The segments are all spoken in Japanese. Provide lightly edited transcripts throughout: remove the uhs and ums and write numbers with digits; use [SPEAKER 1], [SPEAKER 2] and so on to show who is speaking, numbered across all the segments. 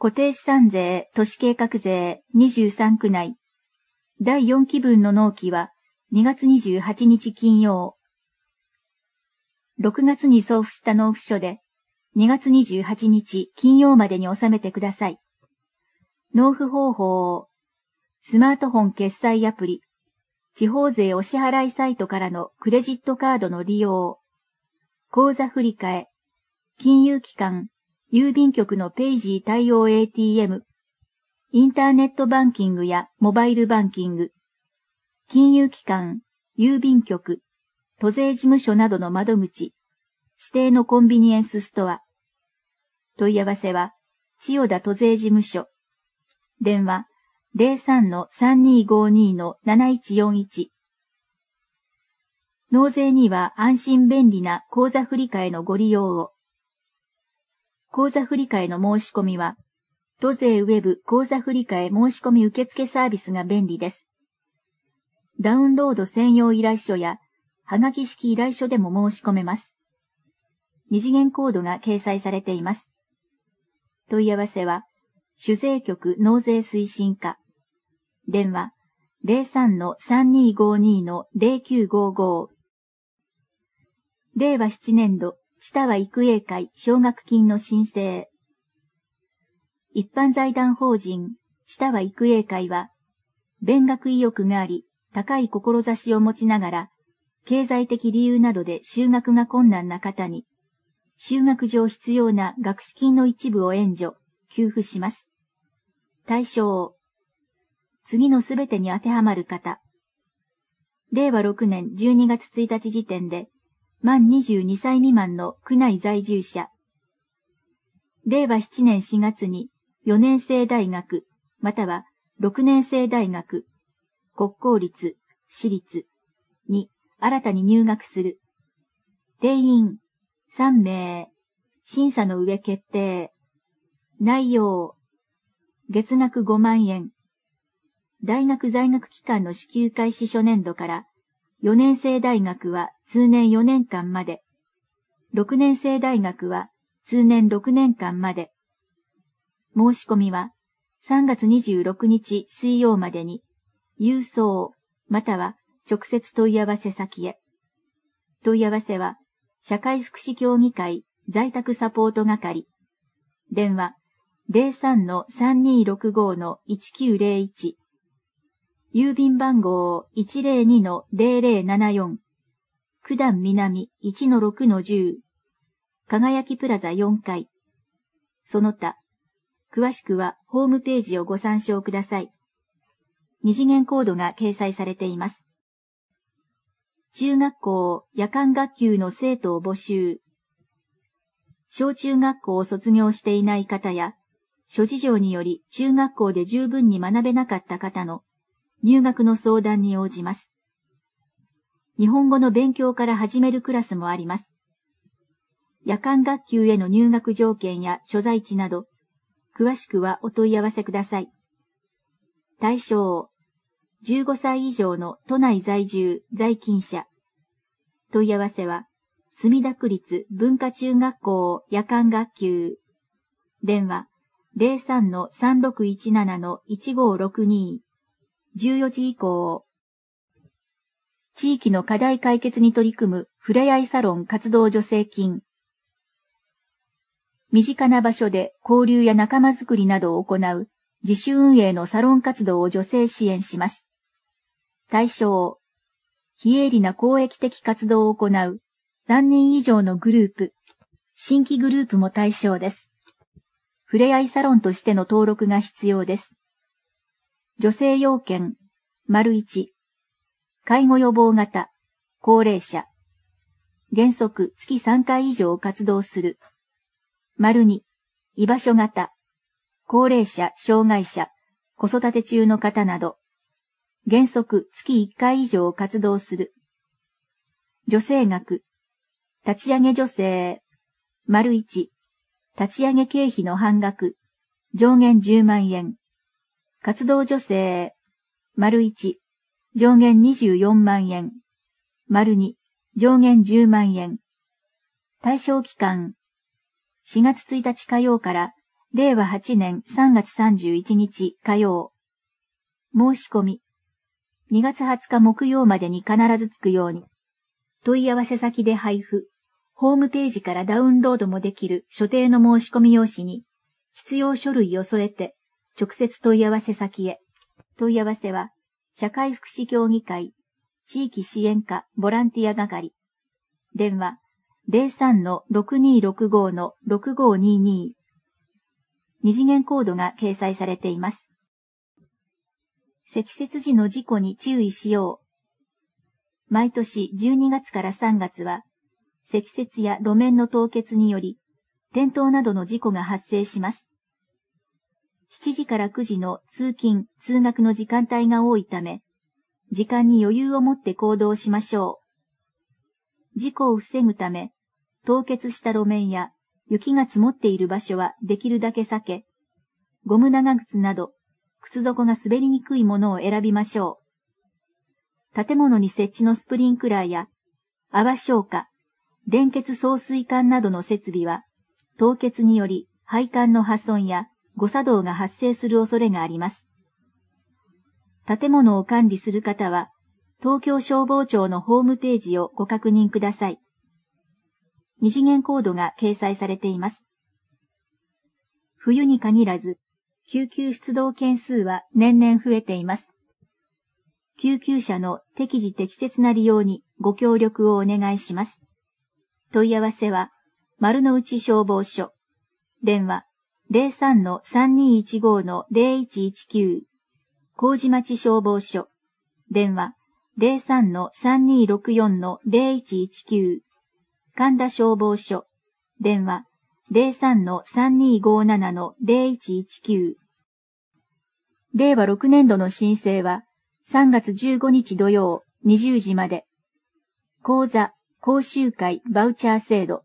[SPEAKER 1] 固定資産税都市計画税23区内。第4期分の納期は2月28日金曜。6月に送付した納付書で2月28日金曜までに納めてください。納付方法。スマートフォン決済アプリ。地方税お支払いサイトからのクレジットカードの利用。口座振替。金融機関。郵便局のペイジー対応 ATM、インターネットバンキングやモバイルバンキング、金融機関、郵便局、都税事務所などの窓口、指定のコンビニエンスストア。問い合わせは、千代田都税事務所。電話、03-3252-7141。納税には安心便利な口座振替のご利用を。口座振替の申し込みは、都税ウェブ口座振替申し込み受付サービスが便利です。ダウンロード専用依頼書や、はがき式依頼書でも申し込めます。二次元コードが掲載されています。問い合わせは、主税局納税推進課。電話、03-3252-0955。令和7年度、知多和育英会奨学金の申請。一般財団法人、知多和育英会は、勉学意欲があり、高い志を持ちながら、経済的理由などで就学が困難な方に、就学上必要な学資金の一部を援助、給付します。対象。次のすべてに当てはまる方。令和6年12月1日時点で、満22歳未満の区内在住者。令和7年4月に4年制大学、または6年制大学、国公立、私立に新たに入学する。定員3名。審査の上決定。内容。月額5万円。大学在学期間の支給開始初年度から4年制大学は通年4年間まで、6年制大学は通年6年間まで。申し込みは3月26日水曜までに、郵送、または直接問い合わせ先へ。問い合わせは、社会福祉協議会在宅サポート係。電話、03-3265-1901。郵便番号 102-0074。九段南 1-6-10。輝きプラザ4階。その他、詳しくはホームページをご参照ください。二次元コードが掲載されています。中学校夜間学級の生徒を募集。小中学校を卒業していない方や、諸事情により中学校で十分に学べなかった方の入学の相談に応じます。日本語の勉強から始めるクラスもあります。夜間学級への入学条件や所在地など、詳しくはお問い合わせください。対象、15歳以上の都内在住、在勤者。問い合わせは、墨田区立文化中学校夜間学級。電話、03-3617-1562。14時以降。地域の課題解決に取り組むふれあいサロン活動助成金。身近な場所で交流や仲間づくりなどを行う自主運営のサロン活動を助成支援します。対象、非営利な公益的活動を行う3人以上のグループ、新規グループも対象です。ふれあいサロンとしての登録が必要です。助成要件、1、介護予防型、高齢者。原則月3回以上活動する。2、居場所型、高齢者、障害者、子育て中の方など。原則月1回以上活動する。助成額、立ち上げ助成、1、立ち上げ経費の半額、上限10万円。活動助成、1、上限24万円。2、上限10万円。対象期間、4月1日火曜から令和8年3月31日火曜。申し込み。2月20日木曜までに必ずつくように。問い合わせ先で配布。ホームページからダウンロードもできる所定の申し込み用紙に、必要書類を添えて、直接問い合わせ先へ。問い合わせは、社会福祉協議会、地域支援課ボランティア係。電話、03-6265-6522。二次元コードが掲載されています。積雪時の事故に注意しよう。毎年12月から3月は、積雪や路面の凍結により、転倒などの事故が発生します。7時から9時の通勤・通学の時間帯が多いため、時間に余裕を持って行動しましょう。事故を防ぐため、凍結した路面や雪が積もっている場所はできるだけ避け、ゴム長靴など、靴底が滑りにくいものを選びましょう。建物に設置のスプリンクラーや、泡消火、連結送水管などの設備は、凍結により配管の破損や誤作動が発生する恐れがあります。建物を管理する方は、東京消防庁のホームページをご確認ください。二次元コードが掲載されています。冬に限らず、救急出動件数は年々増えています。救急車の適時適切な利用にご協力をお願いします。問い合わせは、丸の内消防署。電話、03-3215-0119。麹町消防署。電話、03-3264-0119。神田消防署。電話、03-3257-0119。令和6年度の申請は、3月15日土曜20時まで。講座、講習会バウチャー制度。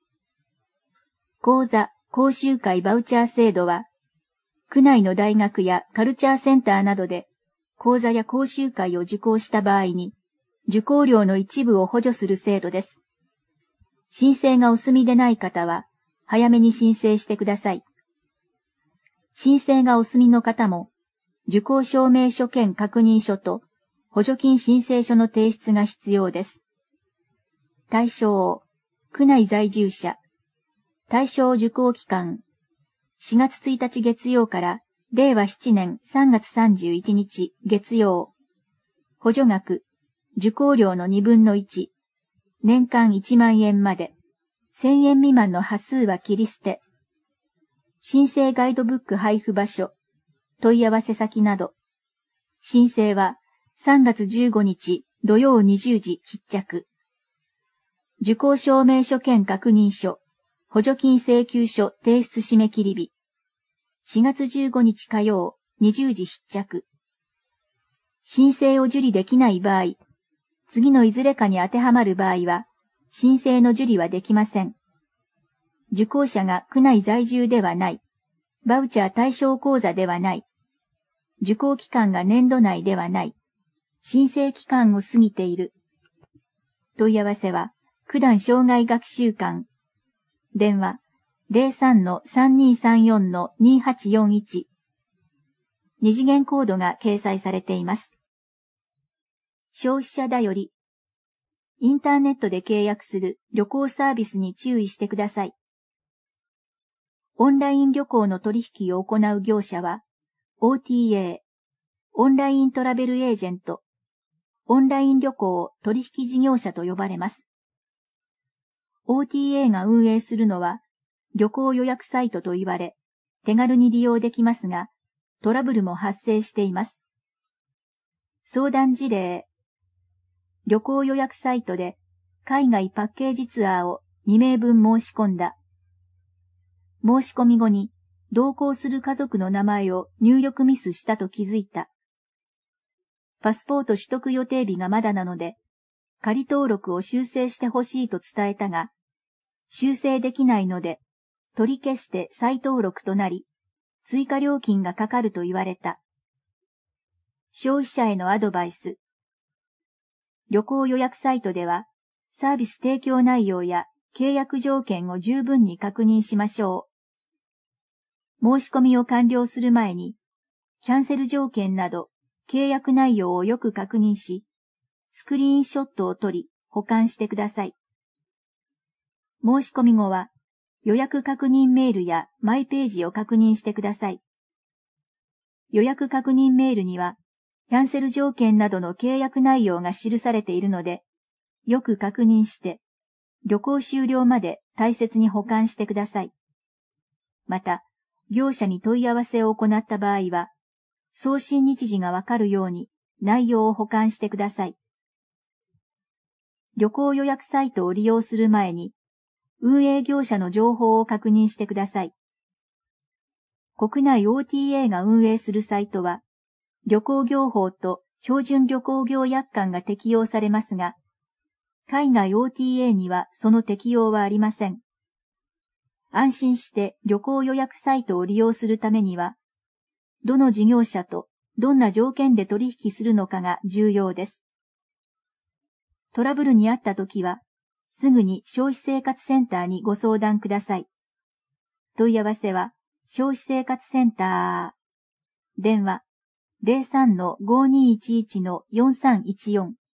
[SPEAKER 1] 講座、講習会バウチャー制度は、区内の大学やカルチャーセンターなどで、講座や講習会を受講した場合に、受講料の一部を補助する制度です。申請がお済みでない方は、早めに申請してください。申請がお済みの方も、受講証明書兼確認書と補助金申請書の提出が必要です。対象、区内在住者。対象受講期間、4月1日月曜から令和7年3月31日月曜。補助額、受講料の2分の1。年間1万円まで。1000円未満の端数は切り捨て。申請ガイドブック配布場所、問い合わせ先など。申請は3月15日土曜20時必着。受講証明書兼確認書、補助金請求書提出締め切り日。4月15日火曜20時必着。申請を受理できない場合、次のいずれかに当てはまる場合は、申請の受理はできません。受講者が区内在住ではない。バウチャー対象講座ではない。受講期間が年度内ではない。申請期間を過ぎている。問い合わせは、九段障害学習館。電話、03-3234-2841。二次元コードが掲載されています。消費者だより。インターネットで契約する旅行サービスに注意してください。オンライン旅行の取引を行う業者は、OTA、オンライントラベルエージェント、オンライン旅行取引事業者と呼ばれます。OTA が運営するのは、旅行予約サイトと言われ、手軽に利用できますが、トラブルも発生しています。相談事例。旅行予約サイトで海外パッケージツアーを2名分申し込んだ。申し込み後に同行する家族の名前を入力ミスしたと気づいた。パスポート取得予定日がまだなので、仮登録を修正してほしいと伝えたが、修正できないので、取り消して再登録となり、追加料金がかかると言われた。消費者へのアドバイス。旅行予約サイトでは、サービス提供内容や契約条件を十分に確認しましょう。 申し込みを完了する前に、キャンセル条件など契約内容をよく確認し、スクリーンショットを撮り保管してください。申し込み後は、予約確認メールやマイページを確認してください。予約確認メールには、キャンセル条件などの契約内容が記されているので、よく確認して、旅行終了まで大切に保管してください。また、業者に問い合わせを行った場合は、送信日時がわかるように内容を保管してください。旅行予約サイトを利用する前に、運営業者の情報を確認してください。国内 OTA が運営するサイトは、旅行業法と標準旅行業約款が適用されますが、海外 OTA にはその適用はありません。安心して旅行予約サイトを利用するためには、どの事業者とどんな条件で取引するのかが重要です。トラブルにあったときは、すぐに消費生活センターにご相談ください。問い合わせは、消費生活センター。電話、03-5211-4314